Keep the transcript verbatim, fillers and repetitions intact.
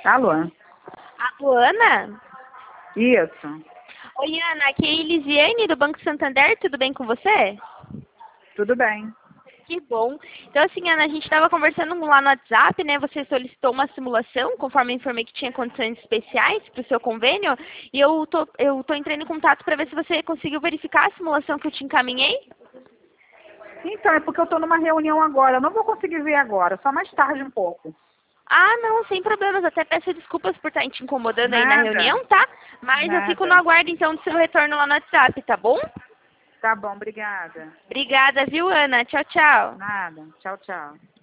Alô? Alô, Ana? Isso. Oi, Ana, aqui é a Elisiane do Banco Santander, tudo bem com você? Tudo bem. Que bom. Então, assim, Ana, a gente estava conversando lá no WhatsApp, né? Você solicitou uma simulação, conforme eu informei que tinha condições especiais para o seu convênio, e eu tô, eu tô entrando em contato para ver se você conseguiu verificar a simulação que eu te encaminhei. Então, é porque eu estou numa reunião agora. Eu não vou conseguir ver agora, só mais tarde um pouco. Ah, não, sem problemas. Até peço desculpas por estar te incomodando aí na Nada. reunião, tá? Mas eu fico no Nada. aguardo, então, do seu retorno lá no WhatsApp, tá bom? Tá bom, obrigada. Obrigada, viu, Ana? Tchau, tchau. Nada. Tchau, tchau.